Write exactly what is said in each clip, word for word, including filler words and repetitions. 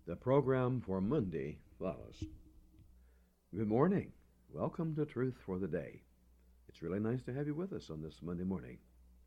The program for Monday follows. Good morning. Welcome to Truth for the Day. It's really nice to have you with us on this Monday morning.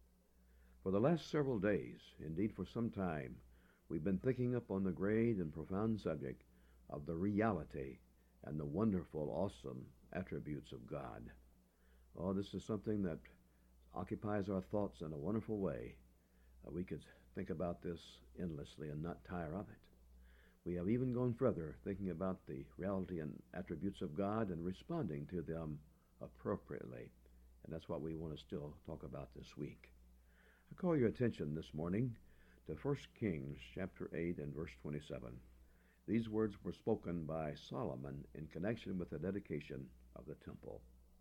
For the last several days, indeed for some time, we've been thinking upon the great and profound subject of the reality and the wonderful, awesome attributes of God. Oh, this is something that occupies our thoughts in a wonderful way. Uh, we could think about this endlessly and not tire of it. We have even gone further, thinking about the reality and attributes of God and responding to them appropriately. And that's what we want to still talk about this week. I call your attention this morning to First Kings chapter eight and verse twenty-seven. These words were spoken by Solomon in connection with the dedication of the temple.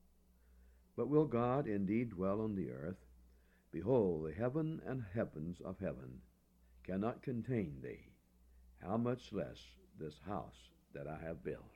But will God indeed dwell on the earth? Behold, the heaven and heavens of heaven cannot contain thee. How much less this house that I have built?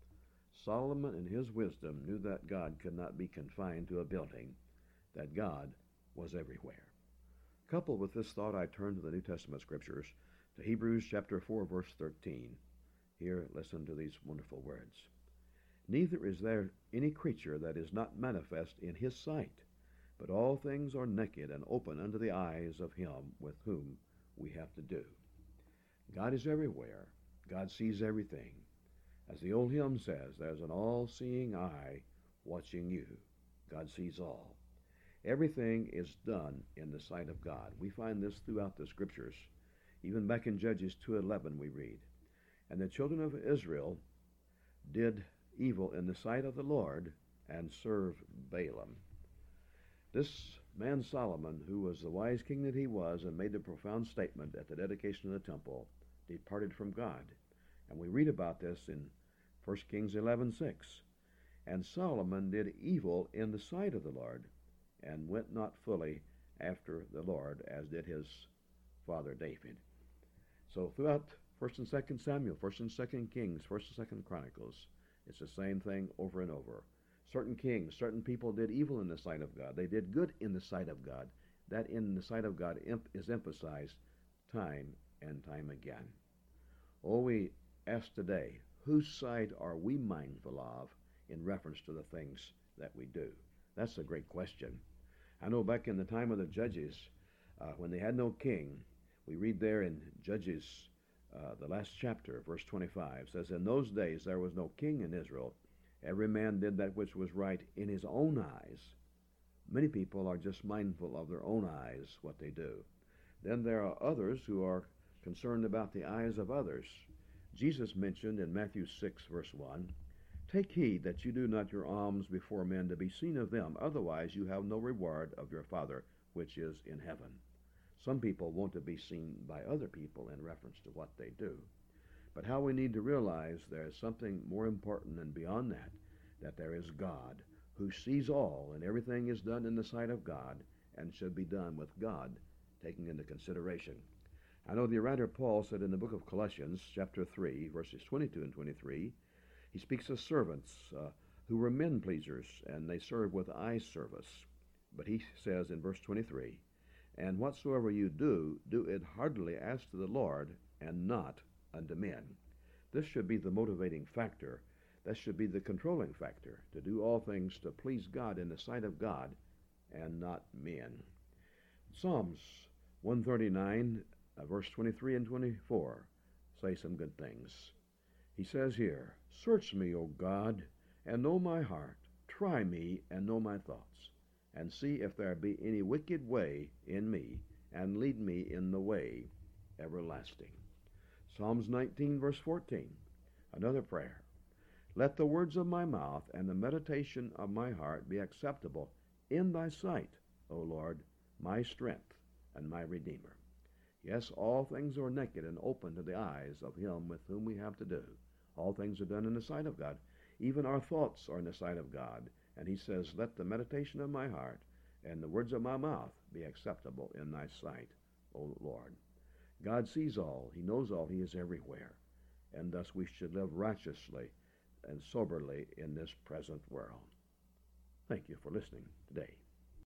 Solomon in his wisdom knew that God could not be confined to a building, that God was everywhere. Coupled with this thought, I turn to the New Testament scriptures, to Hebrews chapter four, verse thirteen. Here, listen to these wonderful words. Neither is there any creature that is not manifest in his sight, but all things are naked and open unto the eyes of him with whom we have to do. God is everywhere. God sees everything. As the old hymn says, there's an all-seeing eye watching you. God sees all. Everything is done in the sight of God. We find this throughout the scriptures. Even back in Judges two eleven we read, And the children of Israel did evil in the sight of the Lord and served Balaam. This man Solomon, who was the wise king that he was and made the profound statement at the dedication of the temple, departed from God. And we read about this in First Kings eleven six. And Solomon did evil in the sight of the Lord, and went not fully after the Lord, as did his father David. So throughout First and Second Samuel, First and Second Kings, First and Second Chronicles, it's the same thing over and over. Certain kings, certain people did evil in the sight of God. They did good in the sight of God. That in the sight of God is emphasized time and time again. Oh, we ask today, whose sight are we mindful of in reference to the things that we do? That's a great question. I know back in the time of the Judges, uh, when they had no king, we read there in Judges, uh, the last chapter, verse twenty-five, says, In those days there was no king in Israel. Every man did that which was right in his own eyes. Many people are just mindful of their own eyes, what they do. Then there are others who are concerned about the eyes of others. Jesus mentioned in Matthew six, verse one, Take heed that you do not your alms before men to be seen of them, otherwise you have no reward of your Father which is in heaven. Some people want to be seen by other people in reference to what they do. But how we need to realize there is something more important and beyond that, that there is God who sees all, and everything is done in the sight of God and should be done with God taking into consideration. I know the writer Paul said in the book of Colossians, chapter three, verses twenty-two and twenty-three, he speaks of servants uh, who were men pleasers, and they serve with eye service. But he says in verse twenty-three, And whatsoever you do, do it heartily as to the Lord, and not unto men. This should be the motivating factor. That should be the controlling factor, to do all things to please God in the sight of God and not men. Psalms one thirty-nine, uh, verse twenty-three and twenty-four say some good things. He says here, Search me, O God, and know my heart. Try me and know my thoughts, and see if there be any wicked way in me, and lead me in the way everlasting. Psalms nineteen, verse fourteen, another prayer. Let the words of my mouth and the meditation of my heart be acceptable in thy sight, O Lord, my strength and my Redeemer. Yes, all things are naked and open to the eyes of him with whom we have to do. All things are done in the sight of God. Even our thoughts are in the sight of God. And he says, Let the meditation of my heart and the words of my mouth be acceptable in thy sight, O Lord. God sees all. He knows all. He is everywhere. And thus we should live righteously and soberly in this present world. Thank you for listening today.